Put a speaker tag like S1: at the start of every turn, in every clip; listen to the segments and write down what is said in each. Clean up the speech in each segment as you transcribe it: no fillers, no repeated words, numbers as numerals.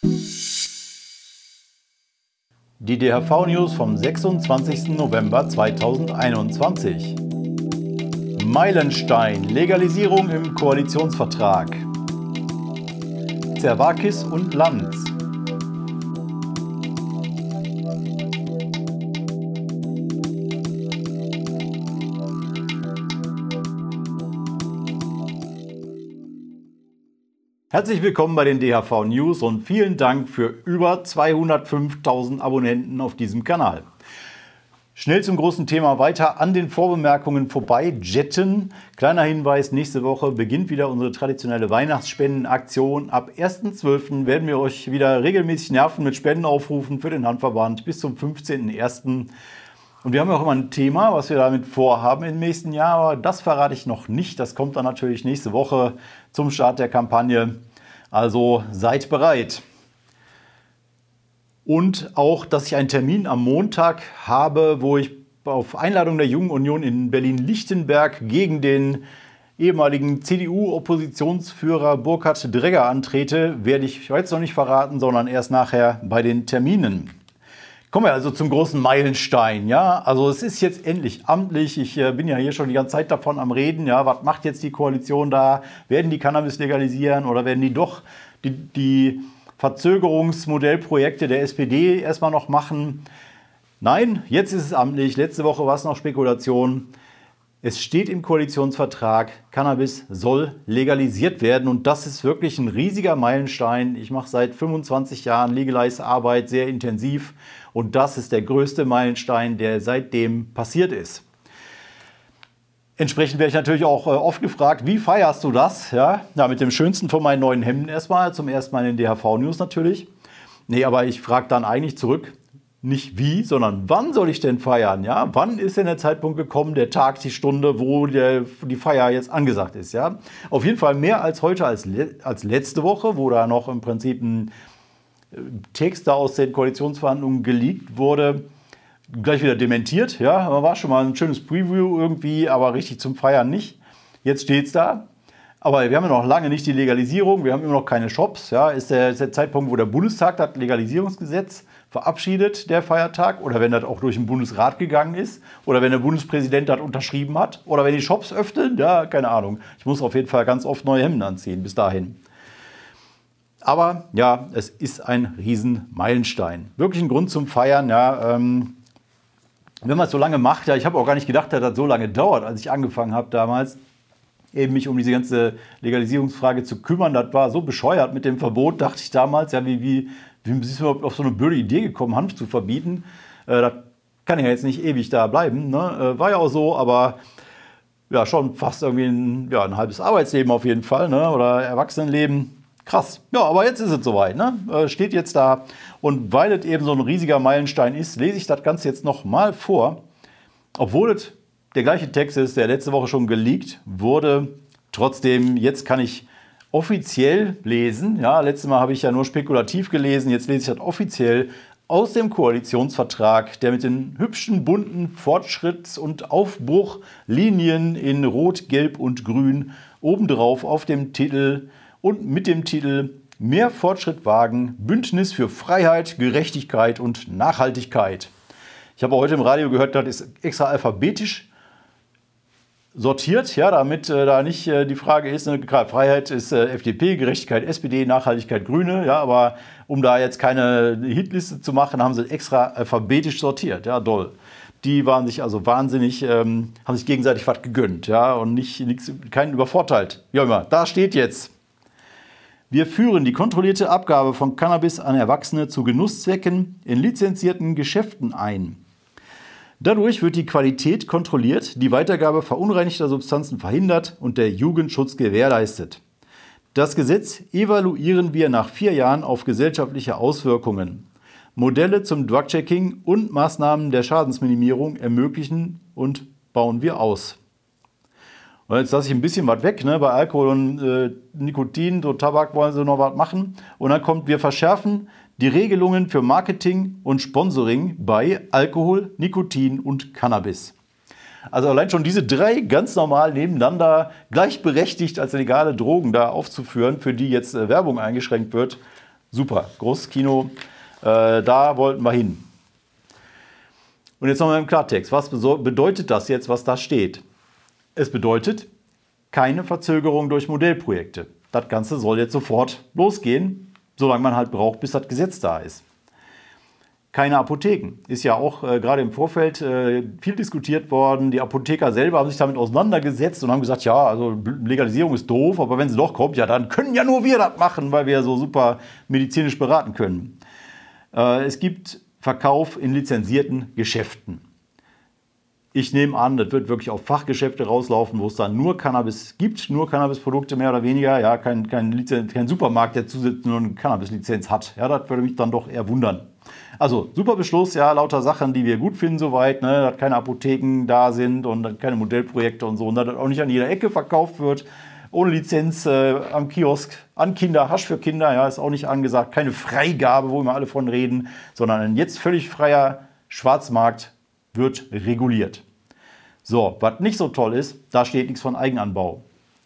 S1: Die DHV-News vom 26. November 2021. Meilenstein, Legalisierung im Koalitionsvertrag. Zerwakis und Lanz. Herzlich willkommen bei den DHV News und vielen Dank für über 205.000 Abonnenten auf diesem Kanal. Schnell zum großen Thema weiter, an den Vorbemerkungen vorbei jetten. Kleiner Hinweis, nächste Woche beginnt wieder unsere traditionelle Weihnachtsspendenaktion. Ab 1.12. werden wir euch wieder regelmäßig nerven mit Spendenaufrufen für den Handverband bis zum 15.01. Und wir haben ja auch immer ein Thema, was wir damit vorhaben im nächsten Jahr, aber das verrate ich noch nicht. Das kommt dann natürlich nächste Woche zum Start der Kampagne. Also seid bereit. Und auch, dass ich einen Termin am Montag habe, wo ich auf Einladung der Jungen Union in Berlin-Lichtenberg gegen den ehemaligen CDU-Oppositionsführer Burkhard Dregger antrete, werde ich jetzt noch nicht verraten, sondern erst nachher bei den Terminen. Kommen wir also zum großen Meilenstein. Ja? Also es ist jetzt endlich amtlich. Ich bin ja hier schon die ganze Zeit davon am Reden. Ja? Was macht jetzt die Koalition da? Werden die Cannabis legalisieren oder werden die doch die Verzögerungsmodellprojekte der SPD erstmal noch machen? Nein, jetzt ist es amtlich. Letzte Woche war es noch Spekulation. Es steht im Koalitionsvertrag, Cannabis soll legalisiert werden und das ist wirklich ein riesiger Meilenstein. Ich mache seit 25 Jahren Legalize-Arbeit sehr intensiv und das ist der größte Meilenstein, der seitdem passiert ist. Entsprechend werde ich natürlich auch oft gefragt, wie feierst du das? Ja, mit dem schönsten von meinen neuen Hemden erstmal, zum ersten Mal in den DHV-News natürlich. Nee, aber ich frage dann eigentlich zurück, nicht wie, sondern wann soll ich denn feiern? Ja? Wann ist denn der Zeitpunkt gekommen, der Tag, die Stunde, wo die Feier jetzt angesagt ist? Ja? Auf jeden Fall mehr als heute, als letzte Woche, wo da noch im Prinzip ein Text da aus den Koalitionsverhandlungen geleakt wurde. Gleich wieder dementiert. Ja? War schon mal ein schönes Preview irgendwie, aber richtig zum Feiern nicht. Jetzt steht es da. Aber wir haben ja noch lange nicht die Legalisierung, wir haben immer noch keine Shops. Ja? Ist der Zeitpunkt, wo der Bundestag das Legalisierungsgesetz verabschiedet, der Feiertag, oder wenn das auch durch den Bundesrat gegangen ist, oder wenn der Bundespräsident das unterschrieben hat, oder wenn die Shops öffnen, ja, keine Ahnung. Ich muss auf jeden Fall ganz oft neue Hemden anziehen, bis dahin. Aber ja, es ist ein Riesenmeilenstein. Wirklich ein Grund zum Feiern, ja. Wenn man es so lange macht, ja, ich habe auch gar nicht gedacht, dass das so lange dauert, als ich angefangen habe damals, eben mich um diese ganze Legalisierungsfrage zu kümmern. Das war so bescheuert mit dem Verbot, dachte ich damals, ja, wie bist du überhaupt auf so eine blöde Idee gekommen, Hanf zu verbieten? Das kann ja jetzt nicht ewig da bleiben. Ne? War ja auch so, aber ja, schon fast irgendwie ein halbes Arbeitsleben auf jeden Fall, ne? Oder Erwachsenenleben. Krass. Ja, aber jetzt ist es soweit. Ne? Steht jetzt da. Und weil es eben so ein riesiger Meilenstein ist, lese ich das Ganze jetzt nochmal vor. Obwohl es der gleiche Text ist, der letzte Woche schon geleakt wurde. Trotzdem, jetzt kann ich offiziell lesen. Ja, letztes Mal habe ich ja nur spekulativ gelesen, jetzt lese ich das offiziell aus dem Koalitionsvertrag, der mit den hübschen, bunten Fortschritts- und Aufbruchlinien in Rot, Gelb und Grün obendrauf auf dem Titel und mit dem Titel Mehr Fortschritt wagen, Bündnis für Freiheit, Gerechtigkeit und Nachhaltigkeit. Ich habe heute im Radio gehört, das ist extra alphabetisch sortiert, ja, damit da nicht die Frage ist, ne, Freiheit ist FDP, Gerechtigkeit SPD, Nachhaltigkeit Grüne, ja, aber um da jetzt keine Hitliste zu machen, haben sie extra alphabetisch sortiert, ja, doll. Die waren sich also wahnsinnig, haben sich gegenseitig was gegönnt, ja, und keinen übervorteilt. Wie auch immer, da steht jetzt: Wir führen die kontrollierte Abgabe von Cannabis an Erwachsene zu Genusszwecken in lizenzierten Geschäften ein. Dadurch wird die Qualität kontrolliert, die Weitergabe verunreinigter Substanzen verhindert und der Jugendschutz gewährleistet. Das Gesetz evaluieren wir nach 4 Jahren auf gesellschaftliche Auswirkungen. Modelle zum Drug-Checking und Maßnahmen der Schadensminimierung ermöglichen und bauen wir aus. Und jetzt lasse ich ein bisschen was weg, ne? Bei Alkohol und Nikotin, so Tabak wollen sie noch was machen. Und dann kommt, wir verschärfen die Regelungen für Marketing und Sponsoring bei Alkohol, Nikotin und Cannabis. Also allein schon diese 3 ganz normal nebeneinander, gleichberechtigt als legale Drogen da aufzuführen, für die jetzt Werbung eingeschränkt wird, Super, großes Kino, da wollten wir hin. Und jetzt nochmal im Klartext, was bedeutet das jetzt, was da steht? Es bedeutet keine Verzögerung durch Modellprojekte. Das Ganze soll jetzt sofort losgehen, solange man halt braucht, bis das Gesetz da ist. Keine Apotheken. Ist ja auch gerade im Vorfeld viel diskutiert worden. Die Apotheker selber haben sich damit auseinandergesetzt und haben gesagt, ja, also Legalisierung ist doof, aber wenn sie doch kommt, ja, dann können ja nur wir das machen, weil wir so super medizinisch beraten können. Es gibt Verkauf in lizenzierten Geschäften. Ich nehme an, das wird wirklich auf Fachgeschäfte rauslaufen, wo es dann nur Cannabis gibt, nur Cannabisprodukte mehr oder weniger. Ja, kein Supermarkt, der zusätzlich nur eine Cannabis-Lizenz hat. Ja, das würde mich dann doch eher wundern. Also, super Beschluss, ja, lauter Sachen, die wir gut finden soweit, ne, dass keine Apotheken da sind und keine Modellprojekte und so, und dass das auch nicht an jeder Ecke verkauft wird, ohne Lizenz am Kiosk, an Kinder, Hasch für Kinder, ja, ist auch nicht angesagt, keine Freigabe, wo immer alle von reden, sondern ein jetzt völlig freier Schwarzmarkt wird reguliert. So, was nicht so toll ist, da steht nichts von Eigenanbau.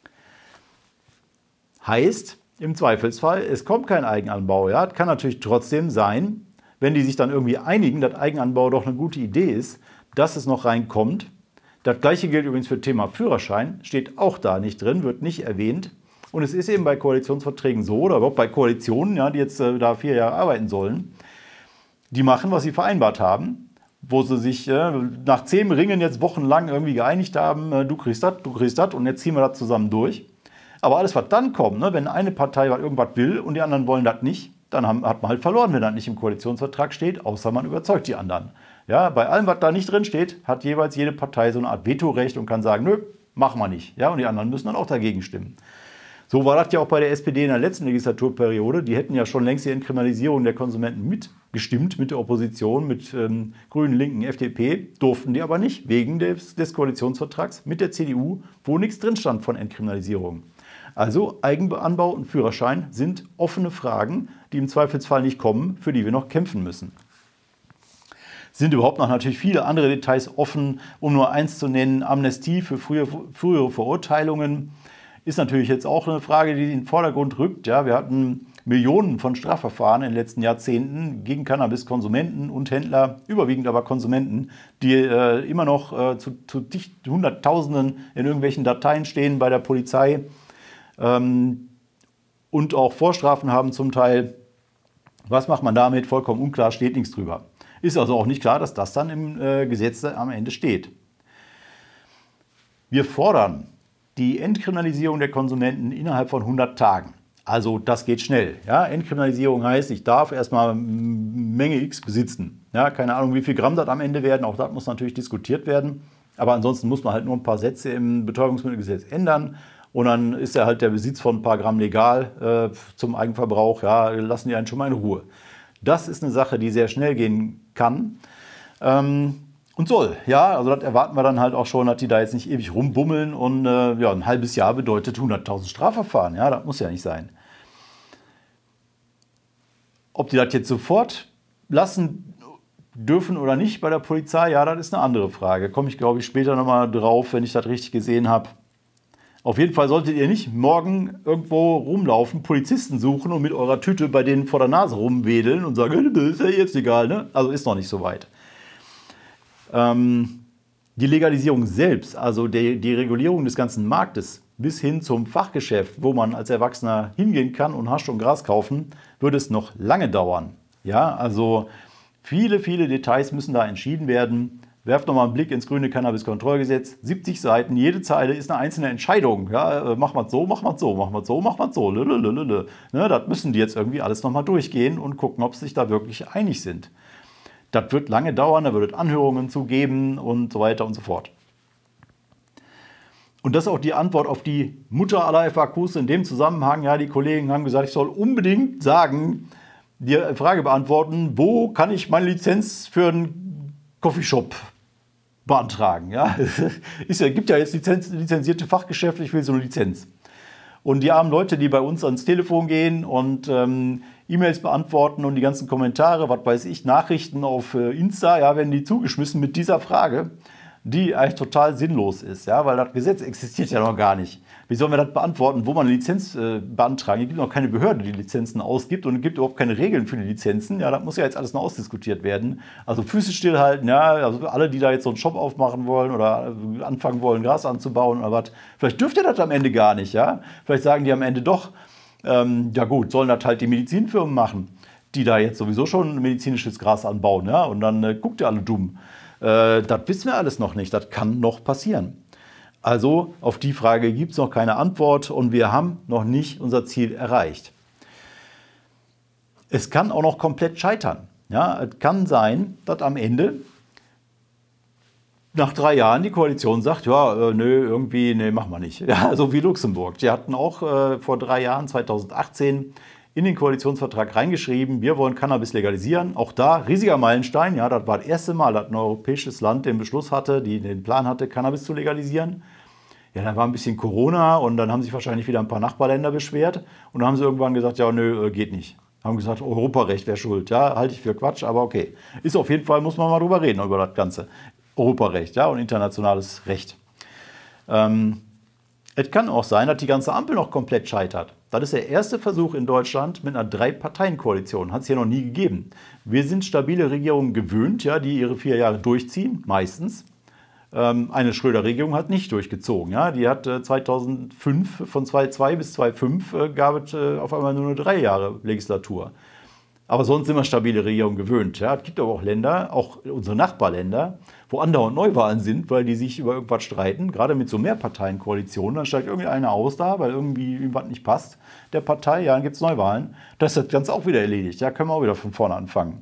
S1: Heißt, im Zweifelsfall, es kommt kein Eigenanbau. Ja, das kann natürlich trotzdem sein, wenn die sich dann irgendwie einigen, dass Eigenanbau doch eine gute Idee ist, dass es noch reinkommt. Das gleiche gilt übrigens für Thema Führerschein, steht auch da nicht drin, wird nicht erwähnt. Und es ist eben bei Koalitionsverträgen so, oder überhaupt bei Koalitionen, ja, die jetzt da 4 Jahre arbeiten sollen, die machen, was sie vereinbart haben, wo sie sich nach 10 Ringen jetzt wochenlang irgendwie geeinigt haben, du kriegst das und jetzt ziehen wir das zusammen durch. Aber alles, was dann kommt, ne, wenn eine Partei irgendwas will und die anderen wollen das nicht, dann hat man halt verloren, wenn das nicht im Koalitionsvertrag steht, außer man überzeugt die anderen. Ja, bei allem, was da nicht drin steht, hat jeweils jede Partei so eine Art Vetorecht und kann sagen, nö, machen wir nicht. Ja, und die anderen müssen dann auch dagegen stimmen. So war das ja auch bei der SPD in der letzten Legislaturperiode. Die hätten ja schon längst die Entkriminalisierung der Konsumenten mitgestimmt, mit der Opposition, mit Grünen, Linken, FDP. Durften die aber nicht, wegen des Koalitionsvertrags mit der CDU, wo nichts drin stand von Entkriminalisierung. Also Eigenanbau und Führerschein sind offene Fragen, die im Zweifelsfall nicht kommen, für die wir noch kämpfen müssen. Sind überhaupt noch natürlich viele andere Details offen, um nur eins zu nennen, Amnestie für frühere Verurteilungen. Ist natürlich jetzt auch eine Frage, die in den Vordergrund rückt. Ja, wir hatten Millionen von Strafverfahren in den letzten Jahrzehnten gegen Cannabiskonsumenten und Händler, überwiegend aber Konsumenten, die immer noch zu Hunderttausenden in irgendwelchen Dateien stehen bei der Polizei und auch Vorstrafen haben zum Teil. Was macht man damit? Vollkommen unklar, steht nichts drüber. Ist also auch nicht klar, dass das dann im Gesetz am Ende steht. Wir fordern die Entkriminalisierung der Konsumenten innerhalb von 100 Tagen. Also das geht schnell. Ja? Entkriminalisierung heißt, ich darf erstmal Menge X besitzen. Ja? Keine Ahnung, wie viel Gramm das am Ende werden. Auch das muss natürlich diskutiert werden. Aber ansonsten muss man halt nur ein paar Sätze im Betäubungsmittelgesetz ändern. Und dann ist ja halt der Besitz von ein paar Gramm legal zum Eigenverbrauch. Ja, lassen die einen schon mal in Ruhe. Das ist eine Sache, die sehr schnell gehen kann. Und soll, ja, also das erwarten wir dann halt auch schon, dass die da jetzt nicht ewig rumbummeln und ja, ein halbes Jahr bedeutet 100.000 Strafverfahren, ja, das muss ja nicht sein. Ob die das jetzt sofort lassen dürfen oder nicht bei der Polizei, ja, das ist eine andere Frage. Komme ich, glaube ich, später nochmal drauf, wenn ich das richtig gesehen habe. Auf jeden Fall solltet ihr nicht morgen irgendwo rumlaufen, Polizisten suchen und mit eurer Tüte bei denen vor der Nase rumwedeln und sagen, das ist ja jetzt egal, ne? Also ist noch nicht so weit. Die Legalisierung selbst, also die Regulierung des ganzen Marktes bis hin zum Fachgeschäft, wo man als Erwachsener hingehen kann und Hasch und Gras kaufen, würde es noch lange dauern. Ja, also viele, viele Details müssen da entschieden werden. Werft nochmal einen Blick ins grüne Cannabis-Kontrollgesetz. 70 Seiten, jede Zeile ist eine einzelne Entscheidung. Ja, machen wir es so, machen wir es so, machen wir es so, machen wir es so. Ne, das müssen die jetzt irgendwie alles nochmal durchgehen und gucken, ob sie sich da wirklich einig sind. Das wird lange dauern, da wird es Anhörungen zu geben und so weiter und so fort. Und das ist auch die Antwort auf die Mutter aller FAQs in dem Zusammenhang. Ja, die Kollegen haben gesagt, ich soll unbedingt sagen, die Frage beantworten, wo kann ich meine Lizenz für einen Coffeeshop beantragen? Ja, gibt ja jetzt lizenzierte Fachgeschäfte, ich will so eine Lizenz. Und die armen Leute, die bei uns ans Telefon gehen und E-Mails beantworten und die ganzen Kommentare, was weiß ich, Nachrichten auf Insta, ja, werden die zugeschmissen mit dieser Frage. die eigentlich total sinnlos ist, ja, weil das Gesetz existiert ja noch gar nicht. Wie sollen wir das beantworten, wo man eine Lizenz beantragen? Es gibt noch keine Behörde, die Lizenzen ausgibt und es gibt überhaupt keine Regeln für die Lizenzen. Ja, das muss ja jetzt alles noch ausdiskutiert werden. Also Füße stillhalten, ja, also alle, die da jetzt so einen Shop aufmachen wollen oder anfangen wollen, Gras anzubauen oder was, vielleicht dürft ihr das am Ende gar nicht, ja. Vielleicht sagen die am Ende doch, ja gut, sollen das halt die Medizinfirmen machen, die da jetzt sowieso schon medizinisches Gras anbauen, ja, und dann guckt ihr alle dumm. Das wissen wir alles noch nicht, das kann noch passieren. Also auf die Frage gibt es noch keine Antwort und wir haben noch nicht unser Ziel erreicht. Es kann auch noch komplett scheitern. Ja, es kann sein, dass am Ende nach 3 Jahren die Koalition sagt, ja, nee, machen wir nicht. Ja, so wie Luxemburg. Die hatten auch vor 3 Jahren, 2018, in den Koalitionsvertrag reingeschrieben, wir wollen Cannabis legalisieren. Auch da riesiger Meilenstein. Ja, das war das erste Mal, dass ein europäisches Land den Beschluss hatte, den Plan hatte, Cannabis zu legalisieren. Ja, dann war ein bisschen Corona und dann haben sich wahrscheinlich wieder ein paar Nachbarländer beschwert. Und dann haben sie irgendwann gesagt, ja, nö, geht nicht. Haben gesagt, Europarecht wäre schuld. Ja, halte ich für Quatsch, aber okay. Ist auf jeden Fall, muss man mal drüber reden, über das Ganze. Europarecht, ja, und internationales Recht. Es kann auch sein, dass die ganze Ampel noch komplett scheitert. Das ist der erste Versuch in Deutschland mit einer 3-Parteien-Koalition. Hat es hier noch nie gegeben. Wir sind stabile Regierungen gewöhnt, ja, die ihre 4 Jahre durchziehen, meistens. Eine Schröder-Regierung hat nicht durchgezogen. Ja. Die hat 2005, von 2002 bis 2005, gab es auf einmal nur eine 3 Jahre Legislatur. Aber sonst sind wir stabile Regierungen gewöhnt. Ja. Es gibt aber auch Länder, auch unsere Nachbarländer, wo andauernd Neuwahlen sind, weil die sich über irgendwas streiten, gerade mit so Mehrparteienkoalitionen. Dann steigt irgendwie einer aus da, weil irgendwie irgendwas nicht passt der Partei. Ja, dann gibt es Neuwahlen. Das ist das Ganze auch wieder erledigt. Ja, können wir auch wieder von vorne anfangen.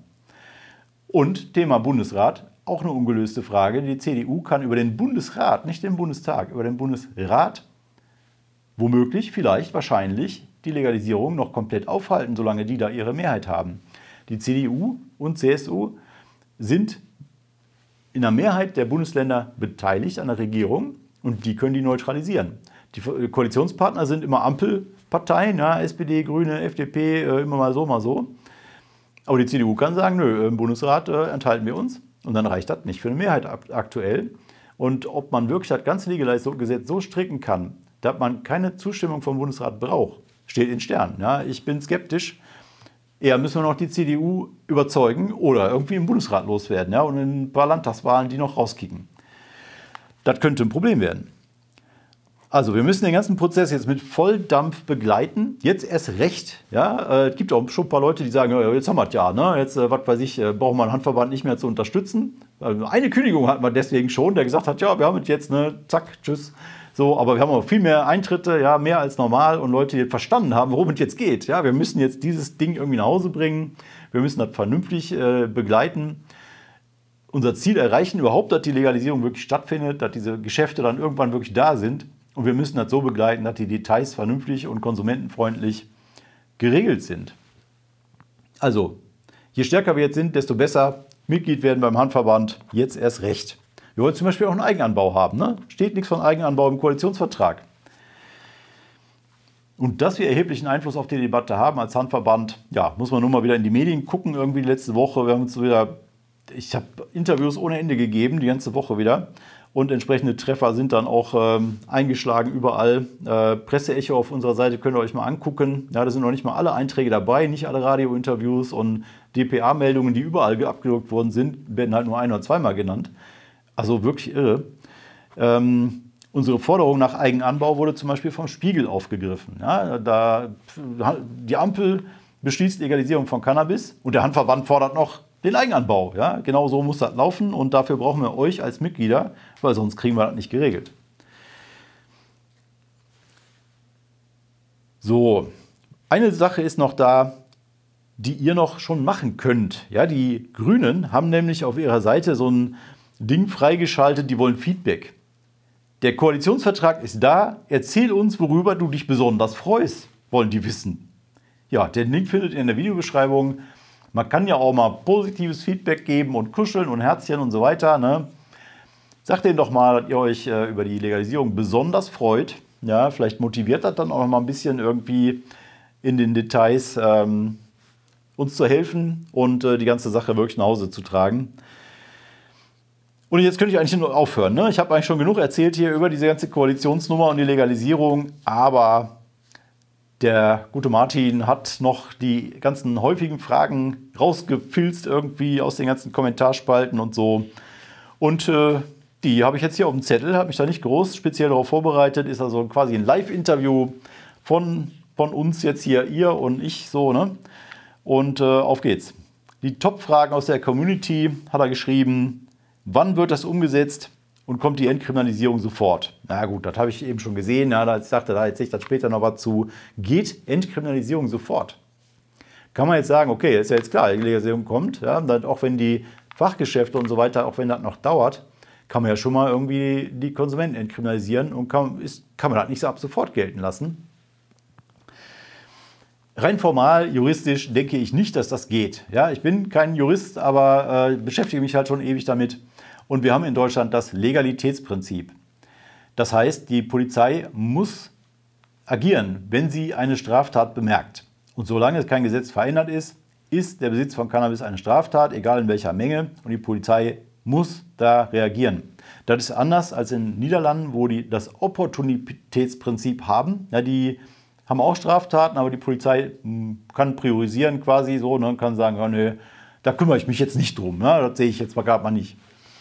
S1: Und Thema Bundesrat, auch eine ungelöste Frage. Die CDU kann über den Bundesrat, nicht den Bundestag, über den Bundesrat womöglich, vielleicht, wahrscheinlich die Legalisierung noch komplett aufhalten, solange die da ihre Mehrheit haben. Die CDU und CSU sind in der Mehrheit der Bundesländer beteiligt an der Regierung und die können die neutralisieren. Die Koalitionspartner sind immer Ampelparteien, ja, SPD, Grüne, FDP, immer mal so, mal so. Aber die CDU kann sagen, nö, im Bundesrat enthalten wir uns und dann reicht das nicht für eine Mehrheit aktuell. Und ob man wirklich das ganze Legalisierungsgesetz so stricken kann, dass man keine Zustimmung vom Bundesrat braucht, steht in Sternen. Ja, ich bin skeptisch. Eher müssen wir noch die CDU überzeugen oder irgendwie im Bundesrat loswerden, ja, und in ein paar Landtagswahlen die noch rauskicken. Das könnte ein Problem werden. Also wir müssen den ganzen Prozess jetzt mit Volldampf begleiten. Jetzt erst recht. Ja, es gibt auch schon ein paar Leute, die sagen, ja, jetzt haben wir es ja. Ne? Jetzt, was weiß ich, brauchen wir einen Handverband nicht mehr zu unterstützen. Eine Kündigung hatten wir deswegen schon, der gesagt hat, ja, wir haben es jetzt, ne, zack, tschüss. So, aber wir haben auch viel mehr Eintritte, ja, mehr als normal und Leute, die verstanden haben, worum es jetzt geht. Ja, wir müssen jetzt dieses Ding irgendwie nach Hause bringen. Wir müssen das vernünftig begleiten. Unser Ziel erreichen überhaupt, dass die Legalisierung wirklich stattfindet, dass diese Geschäfte dann irgendwann wirklich da sind. Und wir müssen das so begleiten, dass die Details vernünftig und konsumentenfreundlich geregelt sind. Also, je stärker wir jetzt sind, desto besser. Mitglied werden beim Handverband, jetzt erst recht. Wir wollen zum Beispiel auch einen Eigenanbau haben. Ne? Steht nichts von Eigenanbau im Koalitionsvertrag. Und dass wir erheblichen Einfluss auf die Debatte haben als Handverband, ja, muss man nur mal wieder in die Medien gucken. Irgendwie die letzte Woche, ich habe Interviews ohne Ende gegeben, die ganze Woche wieder. Und entsprechende Treffer sind dann auch eingeschlagen überall. Presseecho auf unserer Seite könnt ihr euch mal angucken. Ja, da sind noch nicht mal alle Einträge dabei, nicht alle Radiointerviews und dpa-Meldungen, die überall abgedruckt worden sind, werden halt nur 1- oder 2-mal genannt. Also wirklich irre. Unsere Forderung nach Eigenanbau wurde zum Beispiel vom Spiegel aufgegriffen. Ja, die Ampel beschließt Legalisierung von Cannabis und der Handverband fordert noch den Eigenanbau. Ja? Genau so muss das laufen und dafür brauchen wir euch als Mitglieder, weil sonst kriegen wir das nicht geregelt. So, eine Sache ist noch da, die ihr noch schon machen könnt. Ja, die Grünen haben nämlich auf ihrer Seite so ein Ding freigeschaltet, die wollen Feedback. Der Koalitionsvertrag ist da, erzähl uns, worüber du dich besonders freust, wollen die wissen. Ja, den Link findet ihr in der Videobeschreibung. Man kann ja auch mal positives Feedback geben und kuscheln und Herzchen und so weiter. Ne? Sagt denen doch mal, dass ihr euch über die Legalisierung besonders freut. Ja, vielleicht motiviert das dann auch noch mal ein bisschen irgendwie in den Details uns zu helfen und die ganze Sache wirklich nach Hause zu tragen. Und jetzt könnte ich eigentlich nur aufhören. Ne? Ich habe eigentlich schon genug erzählt hier über diese ganze Koalitionsnummer und die Legalisierung, aber der gute Martin hat noch die ganzen häufigen Fragen rausgefilzt irgendwie aus den ganzen Kommentarspalten und so. Und die habe ich jetzt hier auf dem Zettel, habe mich da nicht groß speziell darauf vorbereitet. Ist also quasi ein Live-Interview von uns jetzt hier, ihr und ich so, ne? Und auf geht's. Die Top-Fragen aus der Community hat er geschrieben. Wann wird das umgesetzt und kommt die Entkriminalisierung sofort? Na gut, das habe ich eben schon gesehen. Ja, ich dachte, da erzähle ich dann später noch was zu. Geht Entkriminalisierung sofort? Kann man jetzt sagen, okay, ist ja jetzt klar, die Legalisierung kommt. Ja, dann auch wenn die Fachgeschäfte und so weiter, auch wenn das noch dauert, kann man ja schon mal irgendwie die Konsumenten entkriminalisieren und kann man das nicht so ab sofort gelten lassen. Rein formal, juristisch denke ich nicht, dass das geht. Ja, ich bin kein Jurist, aber beschäftige mich halt schon ewig damit. Und wir haben in Deutschland das Legalitätsprinzip. Das heißt, die Polizei muss agieren, wenn sie eine Straftat bemerkt. Und solange es kein Gesetz verändert ist, ist der Besitz von Cannabis eine Straftat, egal in welcher Menge. Und die Polizei muss da reagieren. Das ist anders als in den Niederlanden, wo die das Opportunitätsprinzip haben. Ja, die haben auch Straftaten, aber die Polizei kann priorisieren quasi so, ne, kann sagen, ja, nee, da kümmere ich mich jetzt nicht drum. Ne, das sehe ich jetzt mal gerade mal nicht.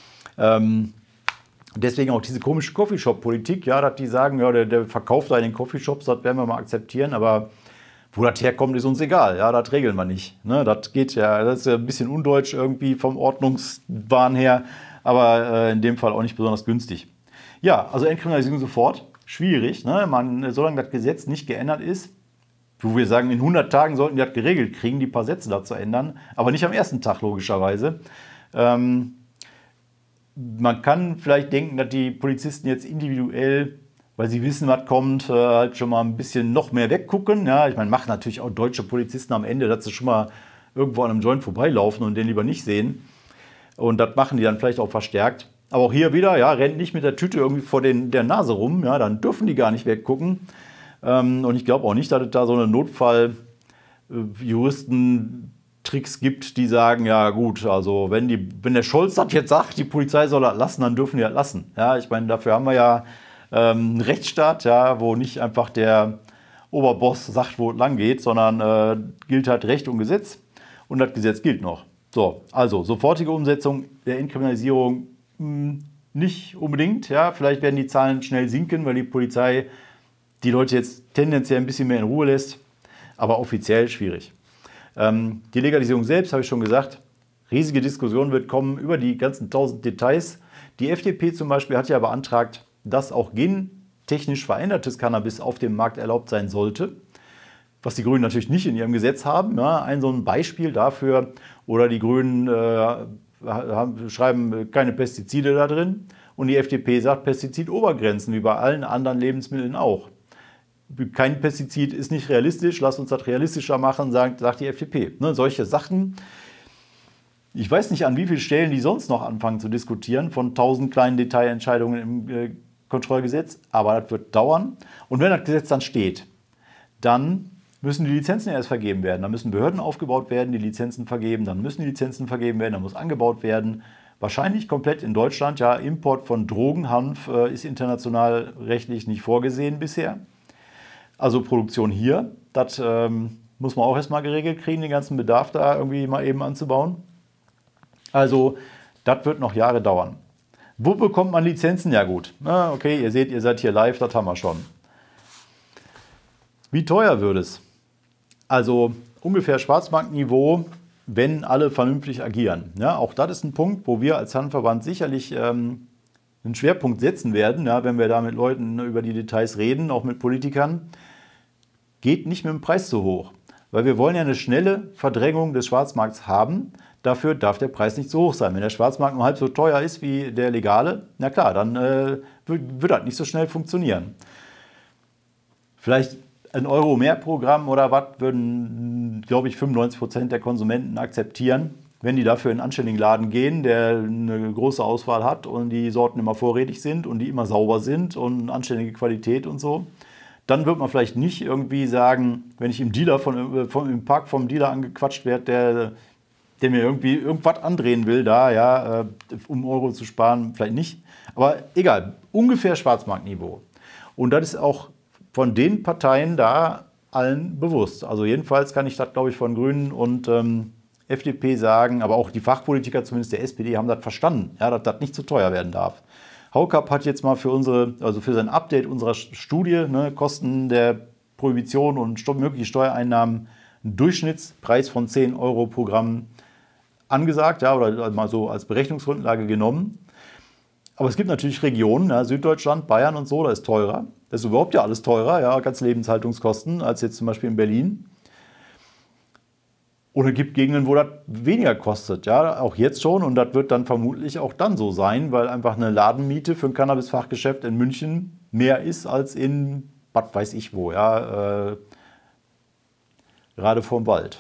S1: Deswegen auch diese komische Coffeeshop-Politik, ja, dass die sagen, ja, der verkauft da in den Coffeeshops, das werden wir mal akzeptieren, aber wo das herkommt, ist uns egal, ja, das regeln wir nicht. Ne, das geht ja, das ist ja ein bisschen undeutsch irgendwie vom Ordnungswahn her, aber in dem Fall auch nicht besonders günstig. Ja, also Entkriminalisierung sofort, schwierig, ne, solange das Gesetz nicht geändert ist, wo wir sagen, in 100 Tagen sollten die das geregelt kriegen, die paar Sätze da zu ändern, aber nicht am ersten Tag logischerweise. Man kann vielleicht denken, dass die Polizisten jetzt individuell, weil sie wissen, was kommt, halt schon mal ein bisschen noch mehr weggucken. Ja, ich meine, machen natürlich auch deutsche Polizisten am Ende, dass sie schon mal irgendwo an einem Joint vorbeilaufen und den lieber nicht sehen. Und das machen die dann vielleicht auch verstärkt. Aber auch hier wieder, ja, rennt nicht mit der Tüte irgendwie vor der Nase rum. Ja, dann dürfen die gar nicht weggucken. Und ich glaube auch nicht, dass es da so eine Notfall-Juristen Tricks gibt, die sagen, ja gut, also wenn der Scholz das jetzt sagt, die Polizei soll das lassen, dann dürfen die das lassen. Ja, ich meine, dafür haben wir ja einen Rechtsstaat, ja, wo nicht einfach der Oberboss sagt, wo es lang geht, sondern gilt halt Recht und Gesetz und das Gesetz gilt noch. So, also sofortige Umsetzung der Entkriminalisierung nicht unbedingt. Ja, vielleicht werden die Zahlen schnell sinken, weil die Polizei die Leute jetzt tendenziell ein bisschen mehr in Ruhe lässt, aber offiziell schwierig. Die Legalisierung selbst, habe ich schon gesagt, riesige Diskussion wird kommen über die ganzen 1000 Details. Die FDP zum Beispiel hat ja beantragt, dass auch gentechnisch verändertes Cannabis auf dem Markt erlaubt sein sollte, was die Grünen natürlich nicht in ihrem Gesetz haben. Ja, so ein Beispiel dafür. Oder die Grünen schreiben keine Pestizide da drin und die FDP sagt Pestizidobergrenzen, wie bei allen anderen Lebensmitteln auch. Kein Pestizid ist nicht realistisch, lass uns das realistischer machen, sagt die FDP. Ne, solche Sachen. Ich weiß nicht, an wie vielen Stellen die sonst noch anfangen zu diskutieren, von 1000 kleinen Detailentscheidungen im Kontrollgesetz, aber das wird dauern. Und wenn das Gesetz dann steht, dann müssen die Lizenzen erst vergeben werden. Dann müssen Behörden aufgebaut werden, die Lizenzen vergeben, dann müssen die Lizenzen vergeben werden, dann muss angebaut werden. Wahrscheinlich komplett in Deutschland. Ja, Import von Drogen, Hanf ist international rechtlich nicht vorgesehen bisher. Also Produktion hier, das muss man auch erstmal geregelt kriegen, den ganzen Bedarf da irgendwie mal eben anzubauen. Also das wird noch Jahre dauern. Wo bekommt man Lizenzen? Ja gut, okay, ihr seht, ihr seid hier live, das haben wir schon. Wie teuer wird es? Also ungefähr Schwarzmarktniveau, wenn alle vernünftig agieren. Ja, auch das ist ein Punkt, wo wir als Hanfverband sicherlich einen Schwerpunkt setzen werden, ja, wenn wir da mit Leuten über die Details reden, auch mit Politikern. Geht nicht mit dem Preis zu hoch, weil wir wollen ja eine schnelle Verdrängung des Schwarzmarkts haben. Dafür darf der Preis nicht so hoch sein. Wenn der Schwarzmarkt nur halb so teuer ist wie der legale, na klar, dann wird das nicht so schnell funktionieren. Vielleicht ein Euro mehr Programm oder was würden, glaube ich, 95% der Konsumenten akzeptieren, wenn die dafür in einen anständigen Laden gehen, der eine große Auswahl hat und die Sorten immer vorrätig sind und die immer sauber sind und eine anständige Qualität und so. Dann wird man vielleicht nicht irgendwie sagen, wenn ich im Park vom Dealer angequatscht werde, der der mir irgendwie irgendwas andrehen will, da, ja, um Euro zu sparen, vielleicht nicht. Aber egal, ungefähr Schwarzmarktniveau. Und das ist auch von den Parteien da allen bewusst. Also jedenfalls kann ich das, glaube ich, von Grünen und FDP sagen, aber auch die Fachpolitiker, zumindest der SPD, haben das verstanden, ja, dass das nicht zu teuer werden darf. Haukapp hat jetzt mal für sein Update unserer Studie, ne, Kosten der Prohibition und mögliche Steuereinnahmen, einen Durchschnittspreis von 10 Euro pro Gramm angesagt, ja, oder mal so als Berechnungsgrundlage genommen. Aber es gibt natürlich Regionen, ja, Süddeutschland, Bayern und so, da ist teurer. Das ist überhaupt ja alles teurer, ja, ganz Lebenshaltungskosten, als jetzt zum Beispiel in Berlin. Oder es gibt Gegenden, wo das weniger kostet, ja, auch jetzt schon. Und das wird dann vermutlich auch dann so sein, weil einfach eine Ladenmiete für ein Cannabis-Fachgeschäft in München mehr ist als in, was weiß ich wo, ja, gerade vorm Wald.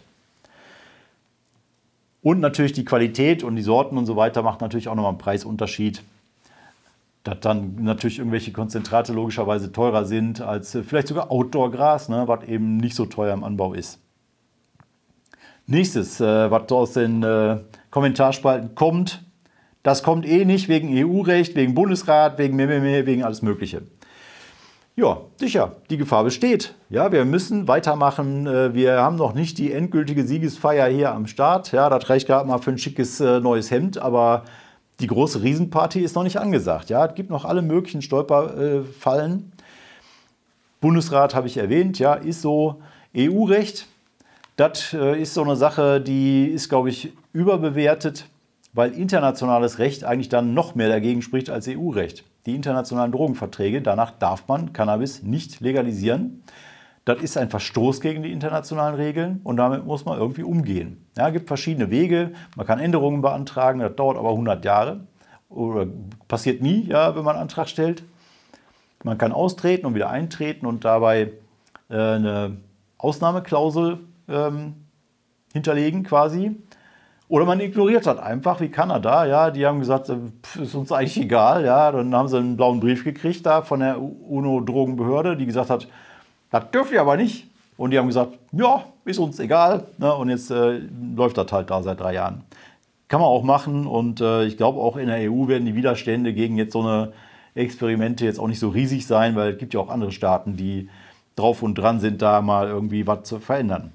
S1: Und natürlich die Qualität und die Sorten und so weiter macht natürlich auch nochmal einen Preisunterschied. Dass dann natürlich irgendwelche Konzentrate logischerweise teurer sind als vielleicht sogar Outdoor-Gras, ne, was eben nicht so teuer im Anbau ist. Nächstes, was aus den Kommentarspalten kommt, das kommt eh nicht wegen EU-Recht, wegen Bundesrat, wegen wegen alles Mögliche. Ja, sicher, die Gefahr besteht. Ja, wir müssen weitermachen. Wir haben noch nicht die endgültige Siegesfeier hier am Start. Ja, das reicht gerade mal für ein schickes neues Hemd, aber die große Riesenparty ist noch nicht angesagt. Ja, es gibt noch alle möglichen Stolperfallen. Bundesrat habe ich erwähnt, ja, ist so. EU-Recht, das ist so eine Sache, die ist, glaube ich, überbewertet, weil internationales Recht eigentlich dann noch mehr dagegen spricht als EU-Recht. Die internationalen Drogenverträge, danach darf man Cannabis nicht legalisieren. Das ist ein Verstoß gegen die internationalen Regeln und damit muss man irgendwie umgehen. Ja, es gibt verschiedene Wege, man kann Änderungen beantragen, das dauert aber 100 Jahre oder passiert nie, ja, wenn man einen Antrag stellt. Man kann austreten und wieder eintreten und dabei eine Ausnahmeklausel hinterlegen quasi. Oder man ignoriert das einfach, wie Kanada, ja, die haben gesagt, ist uns eigentlich egal, ja, dann haben sie einen blauen Brief gekriegt da von der UNO-Drogenbehörde, die gesagt hat, das dürft ihr aber nicht. Und die haben gesagt, ja, ist uns egal, ne, und jetzt läuft das halt da seit 3 Jahren. Kann man auch machen und ich glaube auch in der EU werden die Widerstände gegen jetzt so eine Experimente jetzt auch nicht so riesig sein, weil es gibt ja auch andere Staaten, die drauf und dran sind, da mal irgendwie was zu verändern.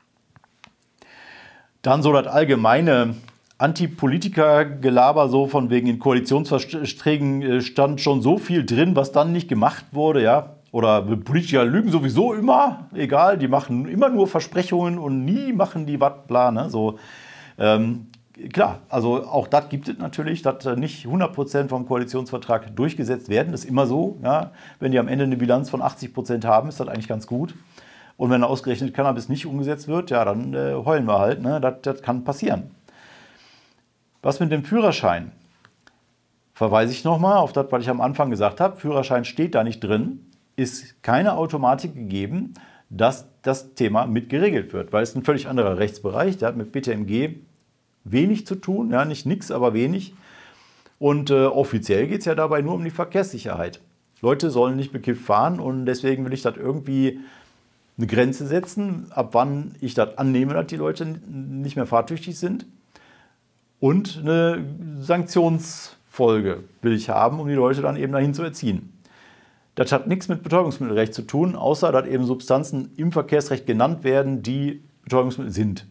S1: Dann so das allgemeine Antipolitiker-Gelaber, so von wegen in Koalitionsverträgen stand schon so viel drin, was dann nicht gemacht wurde, ja. Oder Politiker lügen sowieso immer, egal, die machen immer nur Versprechungen und nie machen die was, bla, ne? So, klar, also auch das gibt es natürlich, dass nicht 100% vom Koalitionsvertrag durchgesetzt werden, das ist immer so, ja. Wenn die am Ende eine Bilanz von 80% haben, ist das eigentlich ganz gut. Und wenn ausgerechnet Cannabis nicht umgesetzt wird, ja, dann heulen wir halt. Ne? Das kann passieren. Was mit dem Führerschein? Verweise ich nochmal auf das, was ich am Anfang gesagt habe. Führerschein steht da nicht drin. Ist keine Automatik gegeben, dass das Thema mit geregelt wird. Weil es ein völlig anderer Rechtsbereich. Der hat mit BTMG wenig zu tun. Ja, nicht nix, aber wenig. Und offiziell geht es ja dabei nur um die Verkehrssicherheit. Leute sollen nicht bekifft fahren und deswegen will ich das irgendwie eine Grenze setzen, ab wann ich das annehme, dass die Leute nicht mehr fahrtüchtig sind. Und eine Sanktionsfolge will ich haben, um die Leute dann eben dahin zu erziehen. Das hat nichts mit Betäubungsmittelrecht zu tun, außer dass eben Substanzen im Verkehrsrecht genannt werden, die Betäubungsmittel sind.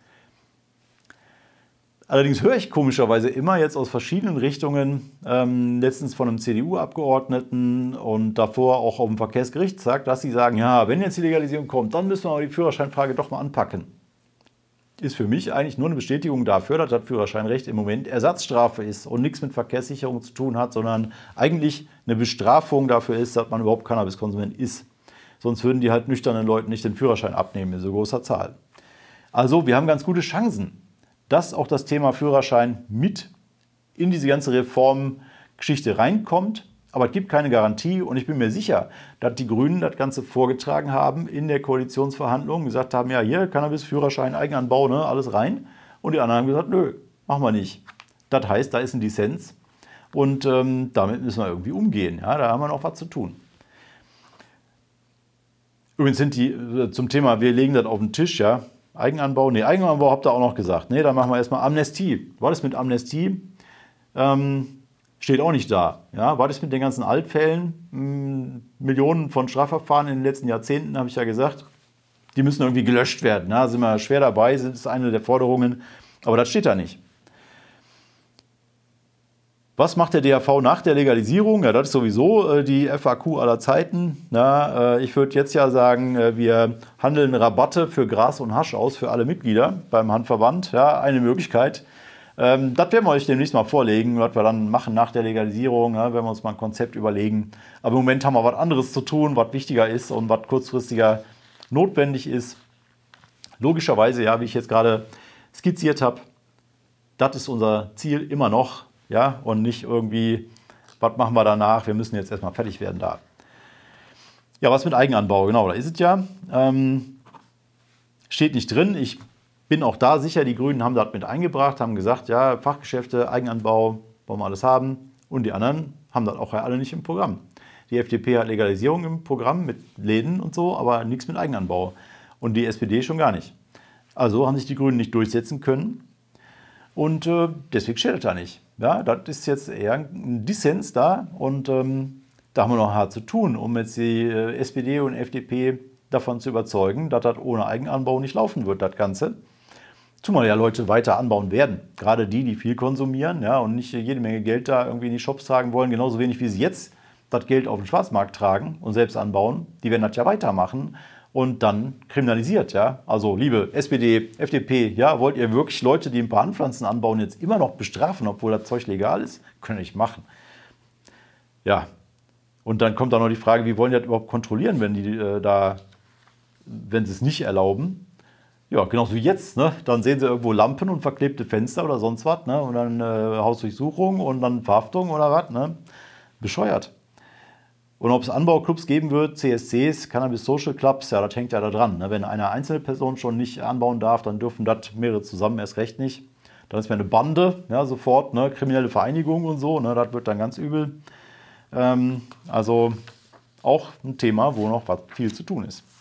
S1: Allerdings höre ich komischerweise immer jetzt aus verschiedenen Richtungen, letztens von einem CDU-Abgeordneten und davor auch auf dem Verkehrsgerichtstag, dass sie sagen, ja, wenn jetzt die Legalisierung kommt, dann müssen wir aber die Führerscheinfrage doch mal anpacken. Ist für mich eigentlich nur eine Bestätigung dafür, dass das Führerscheinrecht im Moment Ersatzstrafe ist und nichts mit Verkehrssicherung zu tun hat, sondern eigentlich eine Bestrafung dafür ist, dass man überhaupt Cannabiskonsument ist. Sonst würden die halt nüchternen Leuten nicht den Führerschein abnehmen in so großer Zahl. Also wir haben ganz gute Chancen, dass auch das Thema Führerschein mit in diese ganze Reformgeschichte reinkommt. Aber es gibt keine Garantie und ich bin mir sicher, dass die Grünen das Ganze vorgetragen haben in der Koalitionsverhandlung, gesagt haben, ja hier, Cannabis, Führerschein, Eigenanbau, ne, alles rein. Und die anderen haben gesagt, nö, machen wir nicht. Das heißt, da ist ein Dissens und damit müssen wir irgendwie umgehen. Ja, da haben wir noch was zu tun. Übrigens sind die zum Thema, wir legen das auf den Tisch, ja. Eigenanbau? Ne, Eigenanbau habt ihr auch noch gesagt. Ne, dann machen wir erstmal Amnestie. Was ist mit Amnestie? Steht auch nicht da. Ja, was ist mit den ganzen Altfällen? Millionen von Strafverfahren in den letzten Jahrzehnten, habe ich ja gesagt. Die müssen irgendwie gelöscht werden. Da sind wir schwer dabei, das ist eine der Forderungen. Aber das steht da nicht. Was macht der DAV nach der Legalisierung? Ja, das ist sowieso die FAQ aller Zeiten. Na, ich würde jetzt ja sagen, wir handeln Rabatte für Gras und Hasch aus für alle Mitglieder beim Handverband. Ja, eine Möglichkeit. Das werden wir euch demnächst mal vorlegen, was wir dann machen nach der Legalisierung. Ja, werden wir uns mal ein Konzept überlegen. Aber im Moment haben wir was anderes zu tun, was wichtiger ist und was kurzfristiger notwendig ist. Logischerweise, ja, wie ich jetzt gerade skizziert habe, das ist unser Ziel immer noch. Ja, und nicht irgendwie, was machen wir danach? Wir müssen jetzt erstmal fertig werden da. Ja, was mit Eigenanbau? Genau, da ist es ja. Steht nicht drin. Ich bin auch da sicher, die Grünen haben das mit eingebracht, haben gesagt, ja, Fachgeschäfte, Eigenanbau, wollen wir alles haben. Und die anderen haben das auch ja alle nicht im Programm. Die FDP hat Legalisierung im Programm mit Läden und so, aber nichts mit Eigenanbau. Und die SPD schon gar nicht. Also haben sich die Grünen nicht durchsetzen können. Und deswegen steht das da nicht. Ja, das ist jetzt eher ein Dissens da und da haben wir noch hart zu tun, um jetzt die SPD und FDP davon zu überzeugen, dass das ohne Eigenanbau nicht laufen wird, das Ganze. Zumal ja Leute weiter anbauen werden. Gerade die viel konsumieren, ja, und nicht jede Menge Geld da irgendwie in die Shops tragen wollen, genauso wenig wie sie jetzt das Geld auf den Schwarzmarkt tragen und selbst anbauen. Die werden das ja weitermachen. Und dann kriminalisiert, ja. Also, liebe SPD, FDP, ja, wollt ihr wirklich Leute, die ein paar Anpflanzen anbauen, jetzt immer noch bestrafen, obwohl das Zeug legal ist? Könnt ihr nicht machen. Ja. Und dann kommt da noch die Frage, wie wollen die das überhaupt kontrollieren, wenn die wenn sie es nicht erlauben? Ja, genauso wie jetzt, ne? Dann sehen sie irgendwo Lampen und verklebte Fenster oder sonst was, ne? Und dann Hausdurchsuchung und dann Verhaftung oder was, ne? Bescheuert. Und ob es Anbauclubs geben wird, CSCs, Cannabis Social Clubs, ja, das hängt ja da dran. Ne? Wenn eine einzelne Person schon nicht anbauen darf, dann dürfen das mehrere zusammen erst recht nicht. Dann ist mir eine Bande, ja, sofort, ne? Kriminelle Vereinigung und so, ne? Das wird dann ganz übel. Also auch ein Thema, wo noch viel zu tun ist.